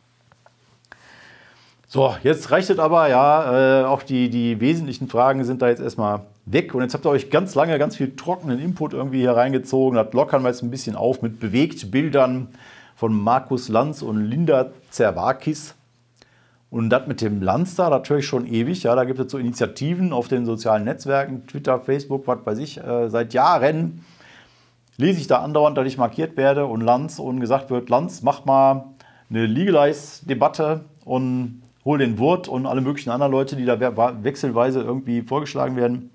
S1: So, jetzt reicht es aber, ja, auch die wesentlichen Fragen sind da jetzt erstmal weg. Und jetzt habt ihr euch ganz lange ganz viel trockenen Input irgendwie hier reingezogen. Das lockern wir jetzt ein bisschen auf mit Bewegtbildern von Markus Lanz und Linda Zerwakis. Und das mit dem Lanz da natürlich schon ewig. Ja, da gibt es so Initiativen auf den sozialen Netzwerken, Twitter, Facebook, was weiß ich, seit Jahren lese ich da andauernd, dass ich markiert werde und gesagt wird, Lanz, mach mal eine Legalize-Debatte und hol den Wurt und alle möglichen anderen Leute, die da wechselweise irgendwie vorgeschlagen werden.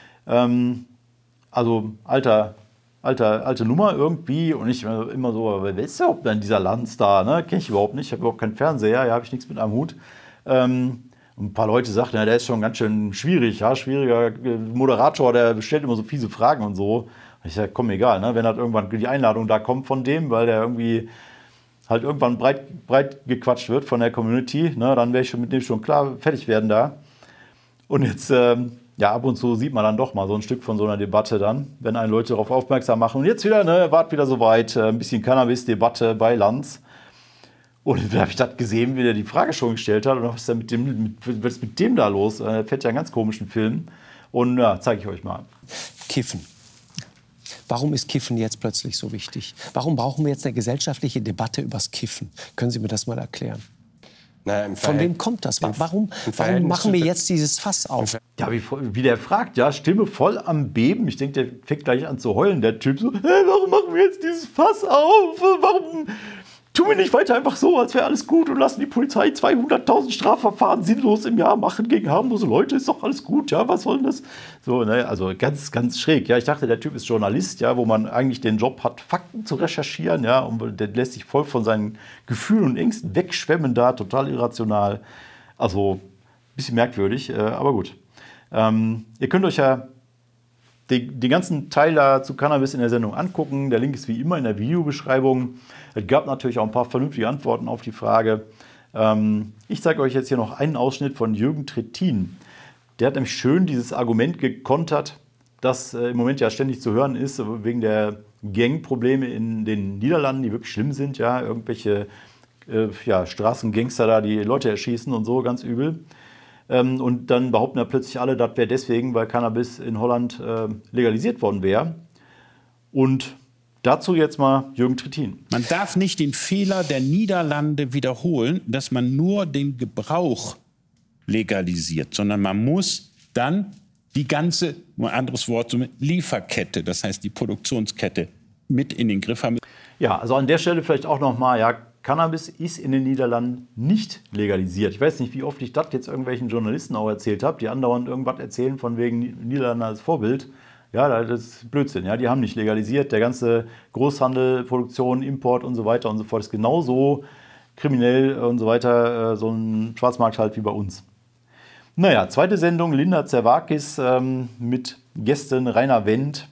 S1: Also alte Nummer irgendwie und ich immer so, wer ist überhaupt denn dieser Lanz da? Ne? Kenne ich überhaupt nicht, ich habe überhaupt keinen Fernseher, ja, habe ich nichts mit am Hut. Und ein paar Leute sagten, ja, der ist schon ganz schön schwierig, ja, schwieriger Moderator, der stellt immer so fiese Fragen und so. Ich sage, komm, egal, ne? Wenn halt irgendwann die Einladung da kommt von dem, weil der irgendwie halt irgendwann breit gequatscht wird von der Community, ne, dann werde ich mit dem schon klar fertig werden da. Und jetzt, ja, ab und zu sieht man dann doch mal so ein Stück von so einer Debatte dann, wenn einen Leute darauf aufmerksam machen. Und jetzt wieder, ne, wart wieder soweit, ein bisschen Cannabis-Debatte bei Lanz. Und da habe ich das gesehen, wie der die Frage schon gestellt hat. Und was ist denn was ist mit dem da los? Er fährt ja einen ganz komischen Film. Und ja, zeige ich euch mal.
S2: Kiffen. Warum ist Kiffen jetzt plötzlich so wichtig? Warum brauchen wir jetzt eine gesellschaftliche Debatte übers Kiffen? Können Sie mir das mal erklären?
S3: Naja,
S2: von wem kommt das? Warum machen wir jetzt dieses Fass auf?
S1: Ja, wie der fragt, ja, Stimme voll am Beben. Ich denke, der fängt gleich an zu heulen, der Typ. So, warum machen wir jetzt dieses Fass auf? Warum tun wir nicht weiter einfach so, als wäre alles gut und lassen die Polizei 200.000 Strafverfahren sinnlos im Jahr machen gegen harmlose Leute? Ist doch alles gut, ja, was soll denn das? So, ne, also ganz, ganz schräg. Ja, ich dachte, der Typ ist Journalist, ja, wo man eigentlich den Job hat, Fakten zu recherchieren, ja, und der lässt sich voll von seinen Gefühlen und Ängsten wegschwemmen da, total irrational. Also, ein bisschen merkwürdig, aber gut. Ihr könnt euch ja den ganzen Teil da zu Cannabis in der Sendung angucken. Der Link ist wie immer in der Videobeschreibung. Es gab natürlich auch ein paar vernünftige Antworten auf die Frage. Ich zeige euch jetzt hier noch einen Ausschnitt von Jürgen Trittin. Der hat nämlich schön dieses Argument gekontert, das im Moment ja ständig zu hören ist, wegen der Gangprobleme in den Niederlanden, die wirklich schlimm sind. Ja, irgendwelche Straßengangster da die Leute erschießen und so, ganz übel. Und dann behaupten ja plötzlich alle, das wäre deswegen, weil Cannabis in Holland legalisiert worden wäre. Und dazu jetzt mal Jürgen Trittin.
S3: Man darf nicht den Fehler der Niederlande wiederholen, dass man nur den Gebrauch legalisiert, sondern man muss dann die ganze, ein anderes Wort, so Lieferkette, das heißt die Produktionskette, mit in den Griff haben.
S1: Ja, also an der Stelle vielleicht auch nochmal, ja, Cannabis ist in den Niederlanden nicht legalisiert. Ich weiß nicht, wie oft ich das jetzt irgendwelchen Journalisten auch erzählt habe, die andauernd irgendwas erzählen von wegen Niederlande als Vorbild. Ja, das ist Blödsinn. Ja, die haben nicht legalisiert. Der ganze Großhandel, Produktion, Import und so weiter und so fort ist genauso kriminell und so weiter, so ein Schwarzmarkt halt wie bei uns. Naja, zweite Sendung, Linda Zerwakis mit Gästen Rainer Wendt.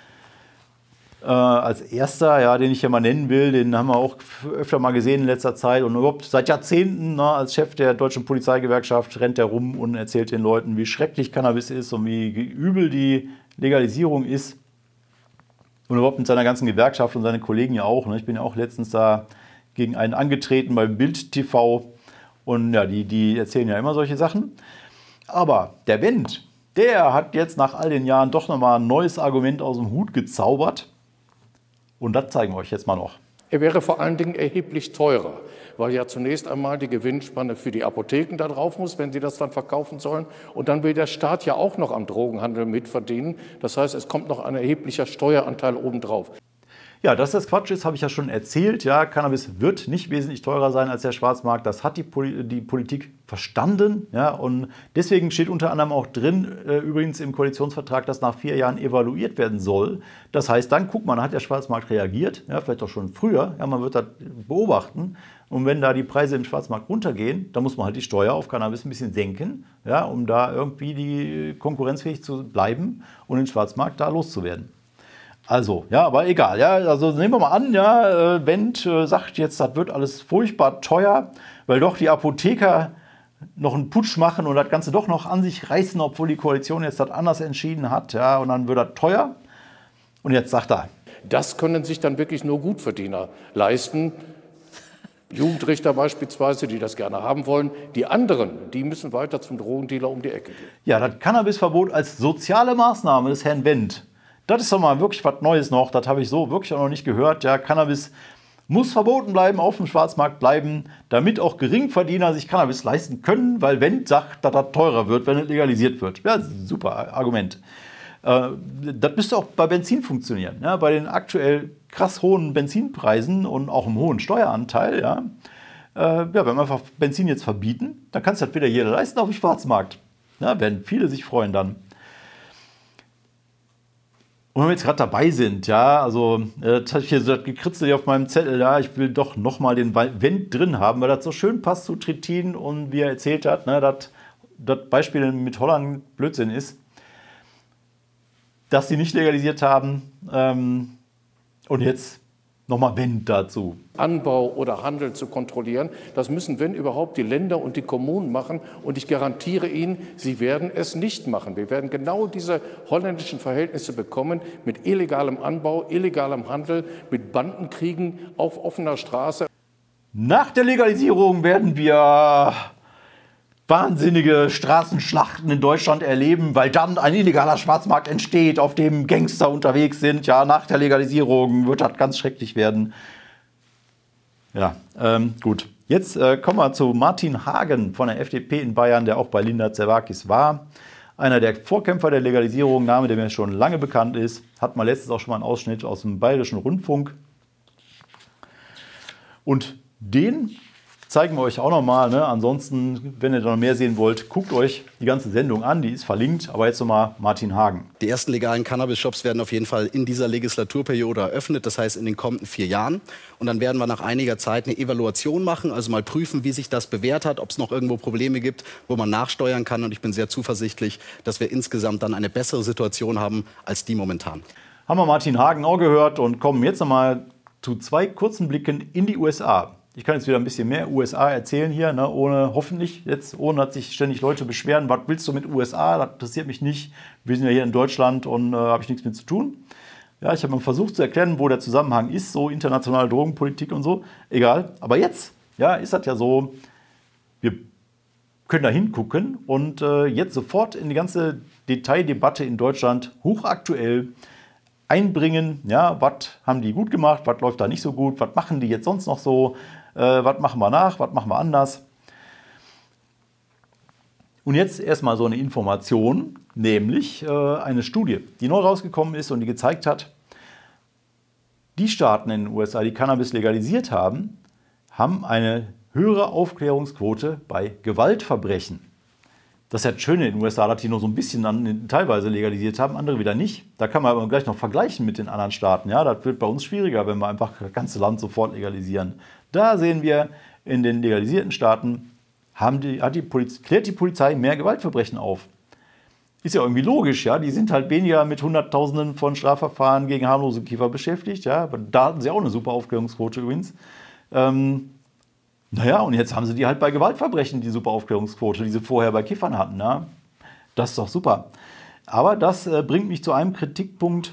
S1: Als erster, ja, den ich hier mal nennen will, den haben wir auch öfter mal gesehen in letzter Zeit und überhaupt seit Jahrzehnten als Chef der deutschen Polizeigewerkschaft rennt er rum und erzählt den Leuten, wie schrecklich Cannabis ist und wie übel die Legalisierung ist. Und überhaupt mit seiner ganzen Gewerkschaft und seine Kollegen ja auch. Ich bin ja auch letztens da gegen einen angetreten beim Bild TV und ja, die erzählen ja immer solche Sachen. Aber der Wendt, der hat jetzt nach all den Jahren doch nochmal ein neues Argument aus dem Hut gezaubert. Und das zeigen wir euch jetzt mal noch.
S4: Er wäre vor allen Dingen erheblich teurer, weil ja zunächst einmal die Gewinnspanne für die Apotheken da drauf muss, wenn sie das dann verkaufen sollen. Und dann will der Staat ja auch noch am Drogenhandel mitverdienen. Das heißt, es kommt noch ein erheblicher Steueranteil obendrauf.
S1: Ja, dass das Quatsch ist, habe ich ja schon erzählt. Ja, Cannabis wird nicht wesentlich teurer sein als der Schwarzmarkt. Das hat die Politik verstanden. Ja, und deswegen steht unter anderem auch drin, übrigens im Koalitionsvertrag, dass nach 4 Jahren evaluiert werden soll. Das heißt, dann guckt man, hat der Schwarzmarkt reagiert? Ja, vielleicht auch schon früher. Ja, man wird das beobachten. Und wenn da die Preise im Schwarzmarkt runtergehen, dann muss man halt die Steuer auf Cannabis ein bisschen senken, ja, um da irgendwie die konkurrenzfähig zu bleiben und den Schwarzmarkt da loszuwerden. Also, ja, aber egal. Ja, also nehmen wir mal an, ja, Wendt sagt jetzt, das wird alles furchtbar teuer, weil doch die Apotheker noch einen Putsch machen und das Ganze doch noch an sich reißen, obwohl die Koalition jetzt das anders entschieden hat. Ja, und dann wird das teuer. Und jetzt sagt er.
S4: Das können sich dann wirklich nur Gutverdiener leisten. Jugendrichter beispielsweise, die das gerne haben wollen. Die anderen, die müssen weiter zum Drogendealer um die Ecke gehen.
S1: Ja, das Cannabisverbot als soziale Maßnahme des Herrn Wendt. Das ist doch mal wirklich was Neues noch. Das habe ich so wirklich auch noch nicht gehört. Ja, Cannabis muss verboten bleiben, auf dem Schwarzmarkt bleiben, damit auch Geringverdiener sich Cannabis leisten können, weil Wendt sagt, dass das teurer wird, wenn es legalisiert wird. Ja, super Argument. Das müsste auch bei Benzin funktionieren. Ja, bei den aktuell krass hohen Benzinpreisen und auch im hohen Steueranteil, ja, wenn wir einfach Benzin jetzt verbieten, dann kann es das wieder jeder leisten auf dem Schwarzmarkt. Ja, werden viele sich freuen dann. Und wenn wir jetzt gerade dabei sind, ja, also das habe ich hier so das gekritzelt auf meinem Zettel, ja, ich will doch nochmal den Wendt drin haben, weil das so schön passt zu Trittin und wie er erzählt hat, ne, dass das Beispiel mit Holland Blödsinn ist, dass sie nicht legalisiert haben und jetzt nochmal Wendt dazu.
S4: Anbau oder Handel zu kontrollieren, das müssen, wenn überhaupt, die Länder und die Kommunen machen. Und ich garantiere Ihnen, sie werden es nicht machen. Wir werden genau diese holländischen Verhältnisse bekommen mit illegalem Anbau, illegalem Handel, mit Bandenkriegen auf offener Straße.
S1: Nach der Legalisierung werden wir wahnsinnige Straßenschlachten in Deutschland erleben, weil dann ein illegaler Schwarzmarkt entsteht, auf dem Gangster unterwegs sind. Ja, nach der Legalisierung wird das ganz schrecklich werden. Ja, gut. Jetzt kommen wir zu Martin Hagen von der FDP in Bayern, der auch bei Linda Zerwakis war. Einer der Vorkämpfer der Legalisierung, Name, der mir schon lange bekannt ist. Hat mal letztens auch schon mal einen Ausschnitt aus dem Bayerischen Rundfunk. Und den zeigen wir euch auch nochmal. Ne? Ansonsten, wenn ihr noch mehr sehen wollt, guckt euch die ganze Sendung an. Die ist verlinkt. Aber jetzt nochmal Martin Hagen.
S5: Die ersten legalen Cannabis-Shops werden auf jeden Fall in dieser Legislaturperiode eröffnet. Das heißt in den kommenden 4 Jahren. Und dann werden wir nach einiger Zeit eine Evaluation machen. Also mal prüfen, wie sich das bewährt hat. Ob es noch irgendwo Probleme gibt, wo man nachsteuern kann. Und ich bin sehr zuversichtlich, dass wir insgesamt dann eine bessere Situation haben als die momentan.
S1: Haben wir Martin Hagen auch gehört und kommen jetzt nochmal zu 2 kurzen Blicken in die USA. Ich kann jetzt wieder ein bisschen mehr USA erzählen hier, ne, ohne dass sich ständig Leute beschweren, was willst du mit USA, das interessiert mich nicht, wir sind ja hier in Deutschland und habe ich nichts mit zu tun. Ja, ich habe mal versucht zu erklären, wo der Zusammenhang ist, so internationale Drogenpolitik und so, egal. Aber jetzt ja, ist das ja so, wir können da hingucken und jetzt sofort in die ganze Detaildebatte in Deutschland hochaktuell einbringen, ja, was haben die gut gemacht, was läuft da nicht so gut, was machen die jetzt sonst noch so, was machen wir nach, was machen wir anders. Und jetzt erstmal so eine Information, nämlich eine Studie, die neu rausgekommen ist und die gezeigt hat, die Staaten in den USA, die Cannabis legalisiert haben, haben eine höhere Aufklärungsquote bei Gewaltverbrechen. Das ist ja das Schöne in den USA, dass die nur so ein bisschen teilweise legalisiert haben, andere wieder nicht. Da kann man aber gleich noch vergleichen mit den anderen Staaten. Ja, das wird bei uns schwieriger, wenn wir einfach das ganze Land sofort legalisieren. Da sehen wir, in den legalisierten Staaten klärt die Polizei mehr Gewaltverbrechen auf. Ist ja irgendwie logisch, ja. Die sind halt weniger mit Hunderttausenden von Strafverfahren gegen harmlose Kiffer beschäftigt. Ja. Aber da hatten sie auch eine super Aufklärungsquote übrigens. Naja, und jetzt haben sie die halt bei Gewaltverbrechen, die super Aufklärungsquote, die sie vorher bei Kiffern hatten. Ja? Das ist doch super. Aber das bringt mich zu einem Kritikpunkt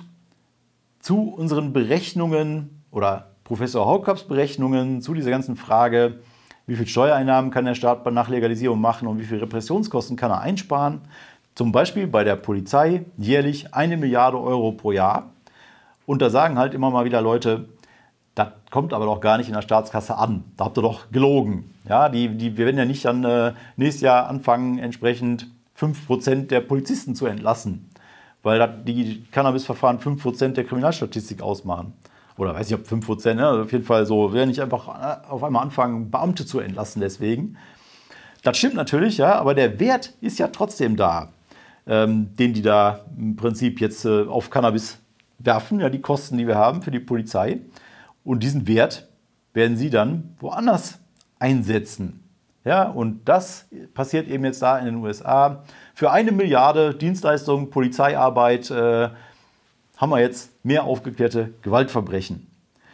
S1: zu unseren Berechnungen oder Professor Haukaps Berechnungen zu dieser ganzen Frage, wie viel Steuereinnahmen kann der Staat nach Legalisierung machen und wie viel Repressionskosten kann er einsparen. Zum Beispiel bei der Polizei jährlich 1 Milliarde Euro pro Jahr. Und da sagen halt immer mal wieder Leute, das kommt aber doch gar nicht in der Staatskasse an. Da habt ihr doch gelogen. Ja, wir werden ja nicht dann nächstes Jahr anfangen, entsprechend 5% der Polizisten zu entlassen, weil die Cannabisverfahren 5% der Kriminalstatistik ausmachen. Oder weiß ich, ob 5%, ne? Also auf jeden Fall so. Wir werden nicht einfach auf einmal anfangen, Beamte zu entlassen deswegen. Das stimmt natürlich, ja, aber der Wert ist ja trotzdem da, den die da im Prinzip jetzt auf Cannabis werfen, ja, die Kosten, die wir haben für die Polizei. Und diesen Wert werden sie dann woanders einsetzen. Ja, und das passiert eben jetzt da in den USA. Für 1 Milliarde Dienstleistungen, Polizeiarbeit haben wir jetzt mehr aufgeklärte Gewaltverbrechen.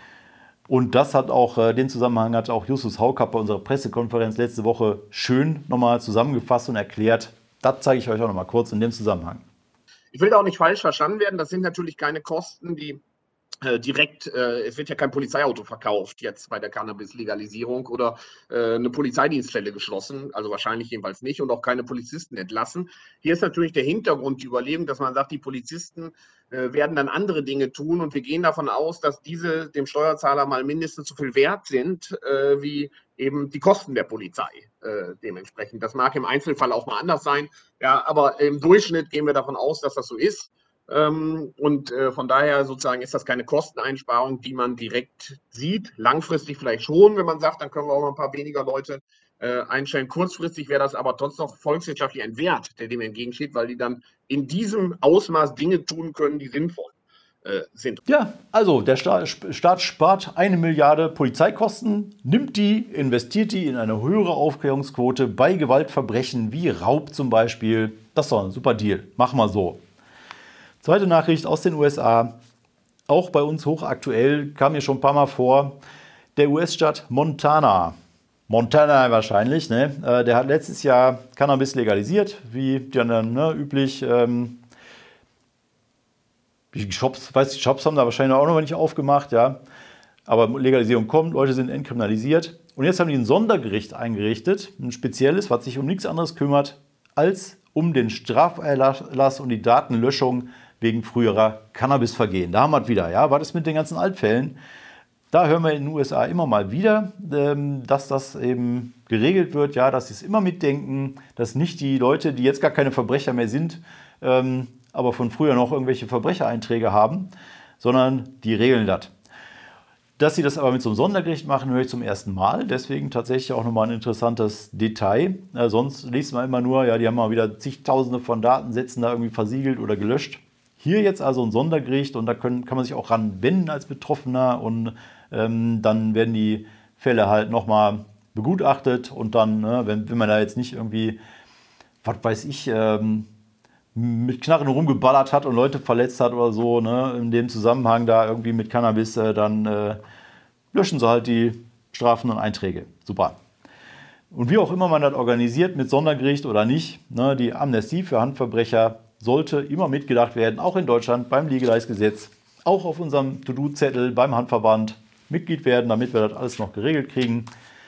S1: Und das hat auch, den Zusammenhang hat auch Justus Haukap bei unserer Pressekonferenz letzte Woche schön nochmal zusammengefasst und erklärt. Das zeige ich euch auch nochmal kurz in dem Zusammenhang.
S6: Ich will da auch nicht falsch verstanden werden. Das sind natürlich keine Kosten, die direkt, es wird ja kein Polizeiauto verkauft jetzt bei der Cannabis-Legalisierung oder eine Polizeidienststelle geschlossen, also wahrscheinlich jedenfalls nicht und auch keine Polizisten entlassen. Hier ist natürlich der Hintergrund, die Überlegung, dass man sagt, die Polizisten werden dann andere Dinge tun und wir gehen davon aus, dass diese dem Steuerzahler mal mindestens so viel wert sind, wie eben die Kosten der Polizei dementsprechend. Das mag im Einzelfall auch mal anders sein, ja, aber im Durchschnitt gehen wir davon aus, dass das so ist. Und von daher sozusagen ist das keine Kosteneinsparung, die man direkt sieht. Langfristig vielleicht schon, wenn man sagt, dann können wir auch mal ein paar weniger Leute einstellen. Kurzfristig wäre das aber trotzdem noch volkswirtschaftlich ein Wert, der dem entgegensteht, weil die dann in diesem Ausmaß Dinge tun können, die sinnvoll sind.
S1: Ja, also der Staat spart 1 Milliarde Polizeikosten, nimmt die, investiert die in eine höhere Aufklärungsquote bei Gewaltverbrechen wie Raub zum Beispiel. Das ist doch ein super Deal. Machen wir so. Zweite Nachricht aus den USA, auch bei uns hochaktuell, kam mir schon ein paar Mal vor, der US-Staat Montana wahrscheinlich, ne? Der hat letztes Jahr Cannabis legalisiert, wie dann üblich. Die Shops haben da wahrscheinlich auch noch nicht aufgemacht, ja. Aber Legalisierung kommt, Leute sind entkriminalisiert. Und jetzt haben die ein Sondergericht eingerichtet, ein spezielles, was sich um nichts anderes kümmert, als um den Straferlass und die Datenlöschung wegen früherer Cannabisvergehen. Da haben wir es wieder, ja. Was ist mit den ganzen Altfällen? Da hören wir in den USA immer mal wieder, dass das eben geregelt wird, ja, dass sie es immer mitdenken, dass nicht die Leute, die jetzt gar keine Verbrecher mehr sind, aber von früher noch irgendwelche Verbrechereinträge haben, sondern die regeln das. Dass sie das aber mit so einem Sondergericht machen, höre ich zum ersten Mal. Deswegen tatsächlich auch nochmal ein interessantes Detail. Sonst liest man immer nur, ja, die haben mal wieder zigtausende von Datensätzen da irgendwie versiegelt oder gelöscht. Hier jetzt also ein Sondergericht und da kann man sich auch ran wenden als Betroffener und dann werden die Fälle halt nochmal begutachtet und dann, wenn man da jetzt nicht irgendwie, was weiß ich, mit Knarren rumgeballert hat und Leute verletzt hat oder so, ne, in dem Zusammenhang da irgendwie mit Cannabis, dann löschen sie halt die Strafen und Einträge. Super. Und wie auch immer man das organisiert, mit Sondergericht oder nicht, ne, die Amnestie für Handverbrecher sollte immer mitgedacht werden, auch in Deutschland beim Legalize-Gesetz, auch auf unserem To-Do-Zettel beim Handverband Mitglied werden, damit wir das alles noch geregelt kriegen.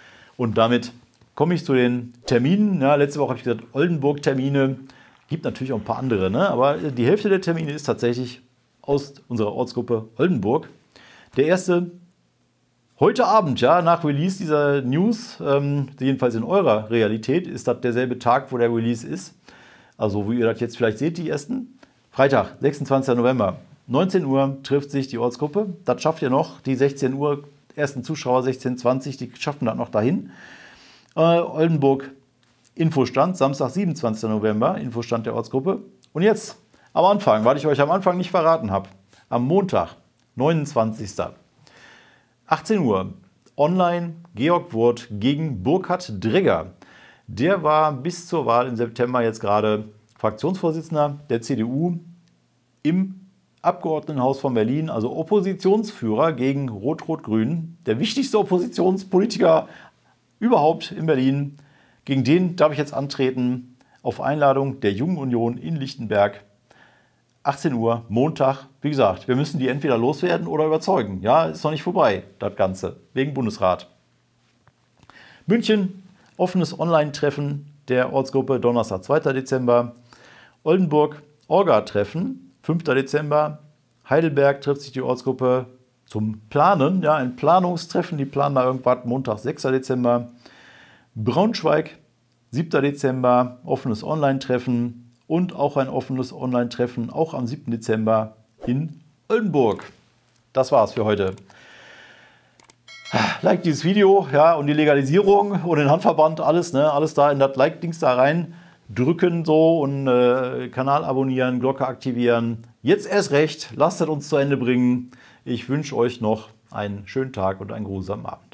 S1: Und damit komme ich zu den Terminen. Ja, letzte Woche habe ich gesagt, Oldenburg-Termine. Gibt natürlich auch ein paar andere, ne? Aber die Hälfte der Termine ist tatsächlich aus unserer Ortsgruppe Oldenburg. Der erste heute Abend, ja, nach Release dieser News, jedenfalls in eurer Realität, ist das derselbe Tag, wo der Release ist. Also, wo ihr das jetzt vielleicht seht, die ersten. Freitag, 26. November, 19 Uhr trifft sich die Ortsgruppe. Das schafft ihr noch. Die 16 Uhr, ersten Zuschauer 16:20, die schaffen das noch dahin. Oldenburg, Infostand, Samstag, 27. November, Infostand der Ortsgruppe. Und jetzt, am Anfang, weil ich euch am Anfang nicht verraten habe, am Montag, 29. 18 Uhr, online Georg Wurth gegen Burkhard Dregger. Der war bis zur Wahl im September jetzt gerade Fraktionsvorsitzender der CDU im Abgeordnetenhaus von Berlin, also Oppositionsführer gegen Rot-Rot-Grün. Der wichtigste Oppositionspolitiker überhaupt in Berlin. Gegen den darf ich jetzt antreten auf Einladung der Jungen Union in Lichtenberg. 18 Uhr, Montag. Wie gesagt, wir müssen die entweder loswerden oder überzeugen. Ja, ist noch nicht vorbei, das Ganze, wegen Bundesrat. München, offenes Online-Treffen der Ortsgruppe, Donnerstag, 2. Dezember. Oldenburg, Orga-Treffen, 5. Dezember. Heidelberg trifft sich die Ortsgruppe zum Planen, ja, ein Planungstreffen, die planen da irgendwas, Montag, 6. Dezember. Braunschweig, 7. Dezember, offenes Online-Treffen und auch ein offenes Online-Treffen, auch am 7. Dezember in Oldenburg. Das war's für heute. Like dieses Video, ja, und die Legalisierung und den Handverband, alles, ne, alles da in das Like-Dings da rein drücken so und Kanal abonnieren, Glocke aktivieren. Jetzt erst recht, lasst es uns zu Ende bringen. Ich wünsche euch noch einen schönen Tag und einen geruhsamen Abend.